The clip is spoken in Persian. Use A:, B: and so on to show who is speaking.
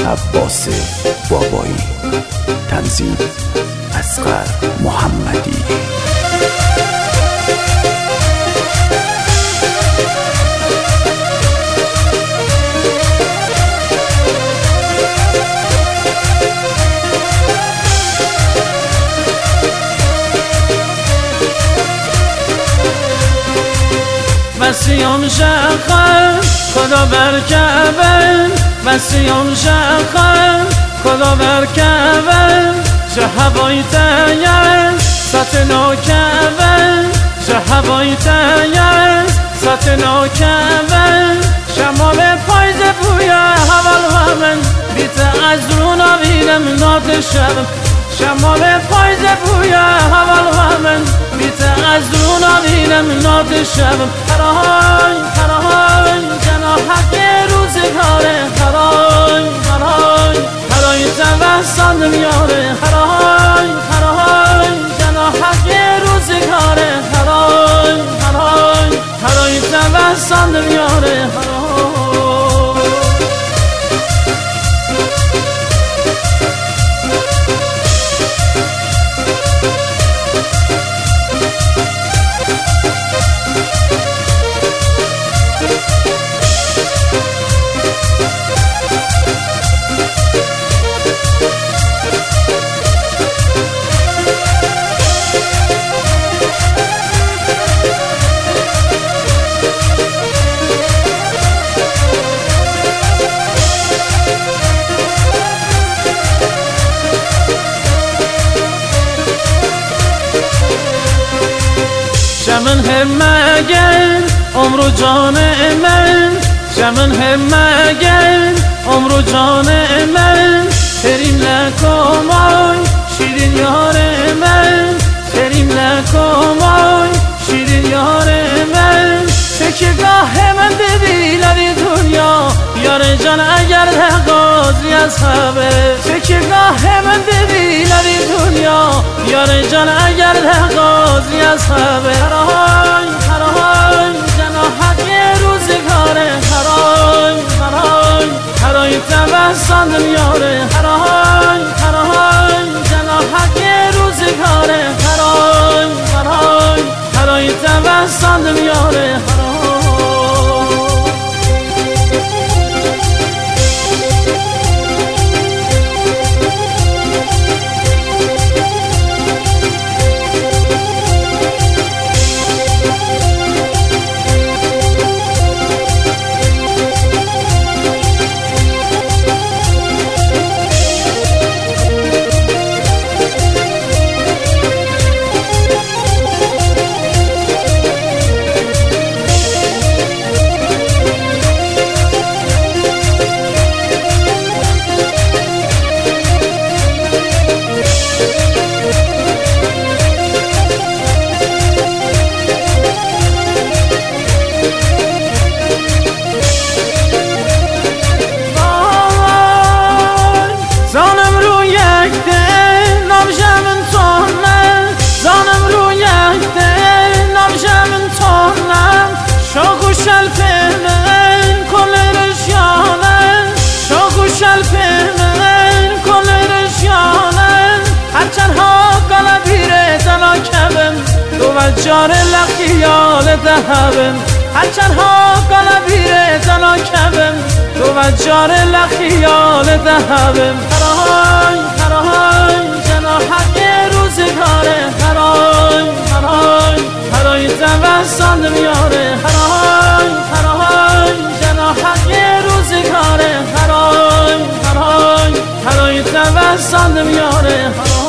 A: عباس بابایی، تنظیم اصغر محمدی.
B: وسیام شخر خدا برکبن، وسیام شخر خدا برکبن، چه هوای تیز ستنا کبن، چه هوای تیز ستنا کبن، شمال پاییز بویا هوال ومن بیت از رو نویدم نات شبم، شمال پاییز بویا هوال ومن بیت از رو نویدم نات شبم. هرای هرای جناحک روزگاره، هرای هرای هرای توسط میاره، هرای هرای جناحک روزگاره، هرای هرای هرای توسط میاره، هرای. شمن همگن عمر و جان من، شمن همگن عمر و جان من، تریم لکمای شیرین یار من، تریم لکمای شیرین یار من، چکگاه من دیدی لبی دنیا یار جان اگر لغازی از خبر، چکگاه من دیدی لبی دنیا یار جان اگر لغازی از خبر. هرای هرای جناحک روزگاره، هرای هرای هرای توسط میاره، هرای هرای جناحک روزگاره، هرای هرای هرای توسط میاره، هرای. جار لخیال دهبم هرچند ها قلبیره زنا کبم، تو و جار لخیال دهبم. هرای هرای جناحک روزگاره، هرای هرای هرای توسط میاره، هرای هرای جناحک روزگاره، هرای هرای هرای توسط میاره، هرای.